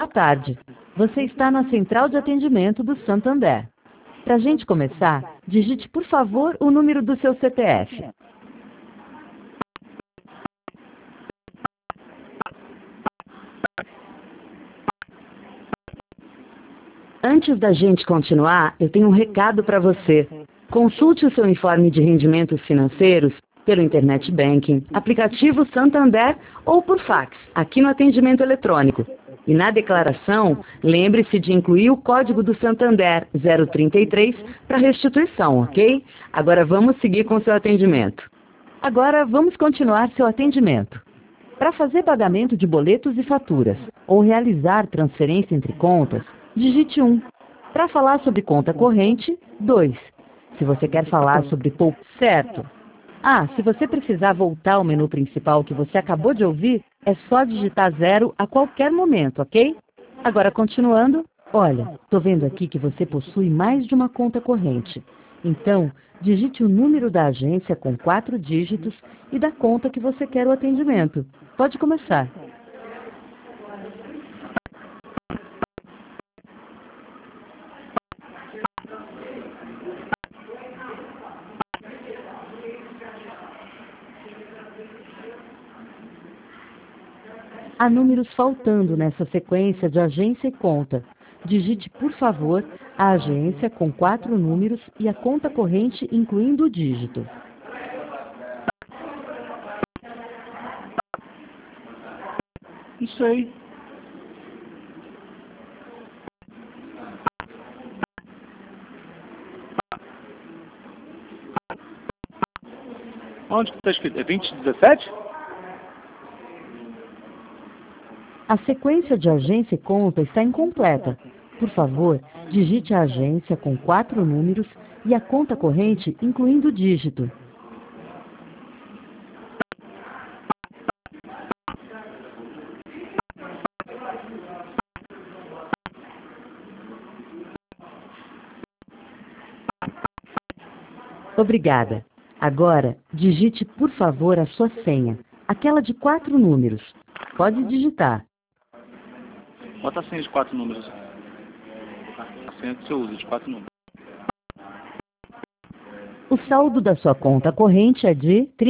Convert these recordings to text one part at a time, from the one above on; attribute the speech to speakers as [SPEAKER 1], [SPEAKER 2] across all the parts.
[SPEAKER 1] tarde. Você está na central de atendimento do Santander. Para a gente começar, digite, por favor, o número do seu CPF. Antes da gente continuar, eu tenho um recado para você. Consulte o seu informe de rendimentos financeiros pelo Internet Banking, aplicativo Santander ou por fax, aqui no atendimento eletrônico. E na declaração, lembre-se de incluir o código do Santander 033 para restituição, ok? Agora vamos seguir com seu atendimento. Agora vamos continuar seu atendimento. Para fazer pagamento de boletos e faturas ou realizar transferência entre contas, digite 1. Para falar sobre conta corrente, 2. Se você quer falar sobre poupança, certo. Se você precisar voltar ao menu principal que você acabou de ouvir, é só digitar 0 a qualquer momento, ok? Agora, continuando, olha, estou vendo aqui que você possui mais de uma conta corrente. Então, digite o número da agência com 4 dígitos e da conta que você quer o atendimento. Pode começar. Há números faltando nessa sequência de agência e conta. Digite, por favor, a agência com 4 números e a conta corrente incluindo o dígito.
[SPEAKER 2] Não sei. Onde que está escrito? É 2017?
[SPEAKER 1] A sequência de agência e conta está incompleta. Por favor, digite a agência com 4 números e a conta corrente incluindo o dígito. Obrigada. Agora, digite, por favor, a sua senha, aquela de 4 números. Pode digitar.
[SPEAKER 2] Bota a senha de 4 números. A senha que você usa de 4 números.
[SPEAKER 1] O saldo da sua conta corrente é de R$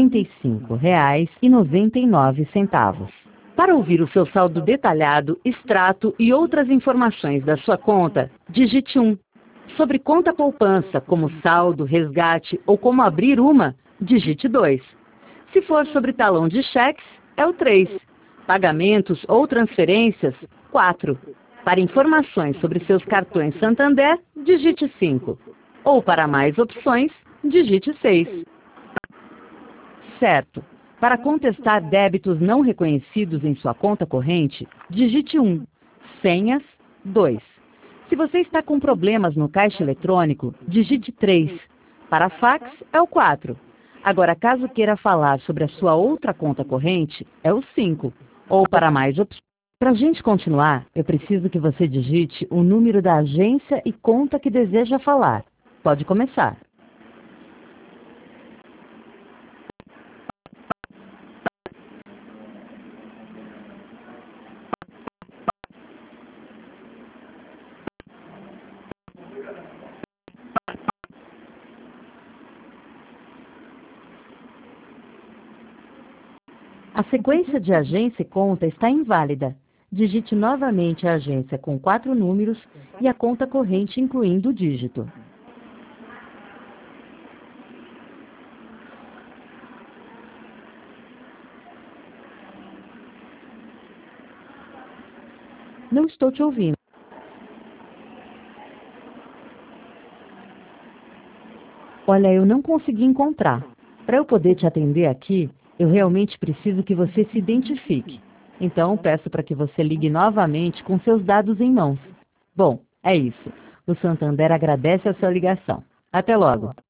[SPEAKER 1] 35,99. Para ouvir o seu saldo detalhado, extrato e outras informações da sua conta, digite 1. Sobre conta poupança, como saldo, resgate ou como abrir uma, digite 2. Se for sobre talão de cheques, é o 3. Pagamentos ou transferências, 4. Para informações sobre seus cartões Santander, digite 5. Ou para mais opções, digite 6. Certo. Para contestar débitos não reconhecidos em sua conta corrente, digite 1. Senhas, 2. Se você está com problemas no caixa eletrônico, digite 3. Para fax, é o 4. Agora, caso queira falar sobre a sua outra conta corrente, é o 5. Ou para mais opções. Para a gente continuar, eu preciso que você digite o número da agência e conta que deseja falar. Pode começar. A sequência de agência e conta está inválida. Digite novamente a agência com 4 números e a conta corrente incluindo o dígito. Não estou te ouvindo. Olha, eu não consegui encontrar. Para eu poder te atender aqui, eu realmente preciso que você se identifique. Então, peço para que você ligue novamente com seus dados em mãos. Bom, é isso. O Santander agradece a sua ligação. Até logo.